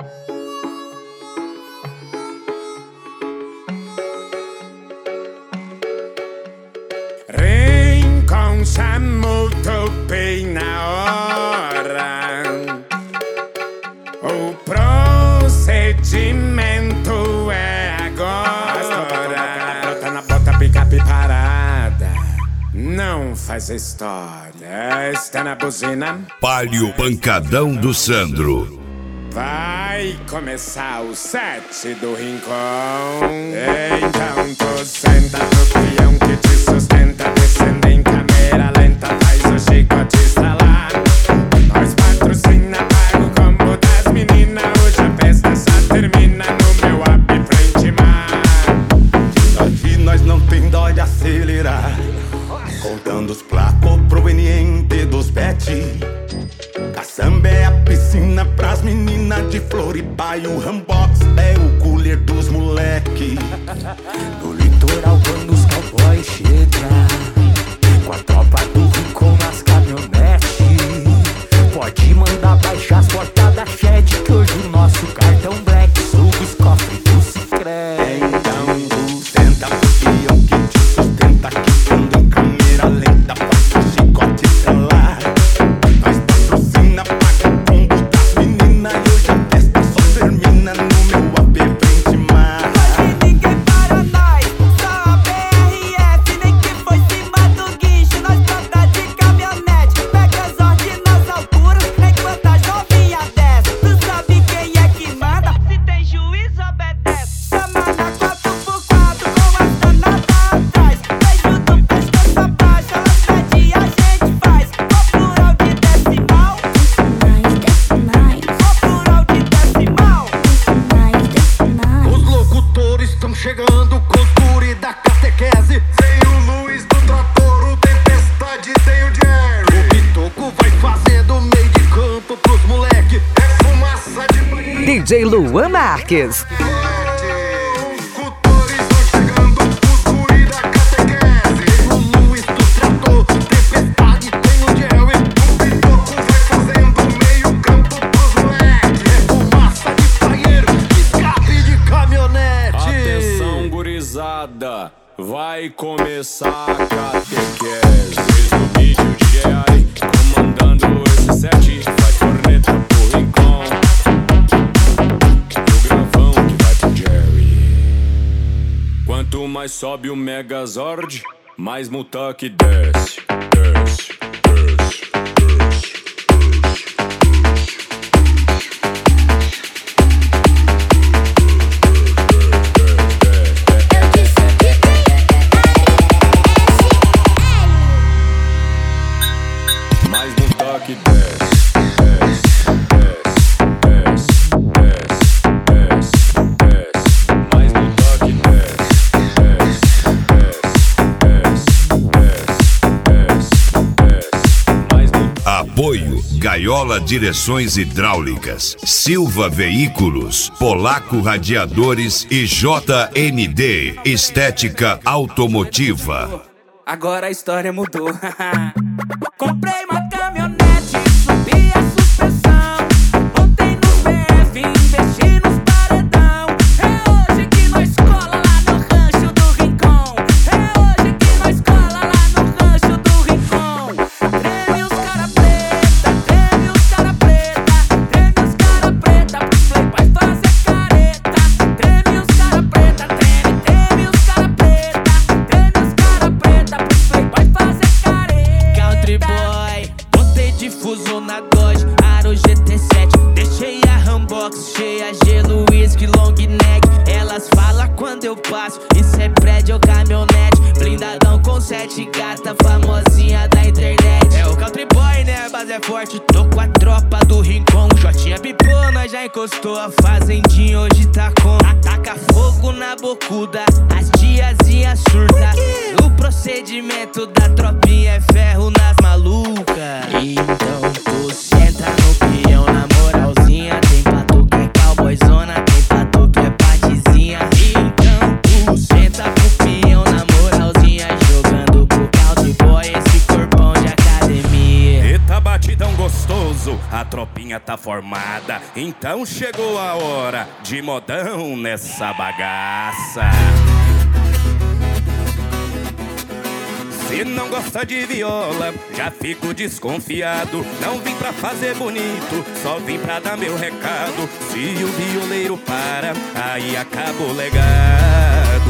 Rincon já muito bem na hora. O procedimento é agora. Brota na bota, picape parada. Não faz história, está na buzina. Palio Pancadão do Sandro. Vai começar o set do Rincon. Então tu senta pro peão que te sustenta. Descendo em câmera lenta, faz o chicote estralar. Nós patrocina, paga o combo das meninas. Hoje a festa só termina no meu up frente mar. Aqui nós não tem dó de acelerar. Contando os placos provenientes dos bet. Caçamba é a piscina pras meninas de Floripa. E o Rambox é o cooler dos moleque. No litoral quando os cowboys chegam, com a tropa do Rincon nas caminhonetes, pode mandar baixar as portas da Shed, que hoje o nosso cartão Black suga os cofres do Sicredi. Então tu senta pro peão que te sustenta. Quicando em câmera lenta, faz o chicote estralar. Nós patrocina, paga o combo das meninas. E hoje a festa só termina no meu AP frente mar. Hoje ninguém para nós, só a BRF. Nem que foi cima do guincho, nós planta de caminhonete. Pega as ordens nas alturas, enquanto a novinha desce. Tu sabe quem é que manda? Se tem juiz, obedece. Chama na 4x4 com as danadas atrás. Beijo do pescoço abaixo, elas pedem e a gente faz. Ou plural de decimal, ou plural de decimal. Os locutores estão chegando com os guri da catequese. Tem o Luiz do trator, o Tempestade, tem o Jerry. O Pitoco vai fazendo meio de campo pros moleque. É fumaça de banho. DJ Luan Marques. Os locutores estão chegando com os guri da catequese. Tem o Luiz do trator, o Tempestade, tem o Jerry. O Pitoco vai fazendo meio campo pros moleque. É fumaça de banheiro, escape de caminhonete. Atenção, gurizada, vai começar a catequese. Desde o vídeo de Jerry, comandando esse set. Faz corneta pro Rincon, e o gravão que vai pro Jerry. Quanto mais sobe o Megazord, mais Mutak desce, desce, desce, desce. Mais Mutak desce, desce, desce, desce, desce, desce, desce. Mais Mutak desce, desce, desce, desce, desce, desce. Mais Mutak. Apoio Gaiola Direções Hidráulicas, Silva Veículos, Polaco Radiadores e JND Estética Automotiva. Agora a história mudou. Comprei uma caminhonete, subi a suspensão. Montei no PF, investi nos paredão. É hoje que nós cola lá no rancho do Rincon. É hoje que nós cola lá no rancho do Rincon. Treme os cara preta, treme os cara preta. Treme os cara preta, pros playboys fazer careta. Treme os cara preta, treme, treme os cara preta. Treme os cara preta, pros playboys fazer careta. Country boy, botei difuso na Dodge, Aro GT7. Deixei a Rambox cheia, gelo, whisky, long neck. Elas falam quando eu passo, isso é prédio ou caminhonete. Blindadão com 7 gata, famosinha da internet. É o country boy, né? A base é forte, tô com a tropa do Rincon. Jotinha bipou, nós já encostou. A fazendinha hoje tá com. Ataca fogo na bocuda, as tiazinhas surta. O procedimento da tropinha é ferro nas malucas. Então tu senta no peão na moralzinha. Tem pra tu que é cowboyzona, tem pra tu que é patizinha. Então tu senta pro peão na moralzinha, jogando pro country boy esse corpão de academia. Eita batidão gostoso, a tropinha modinha tá formada, então chegou a hora de modão nessa bagaça. Se não gosta de viola, já fico desconfiado. Não vim pra fazer bonito, só vim pra dar meu recado. Se o violeiro para, aí acaba o legado.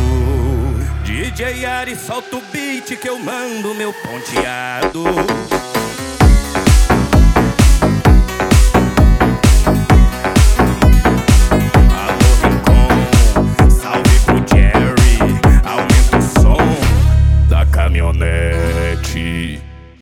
DJ Ari, solta o beat que eu mando meu ponteado.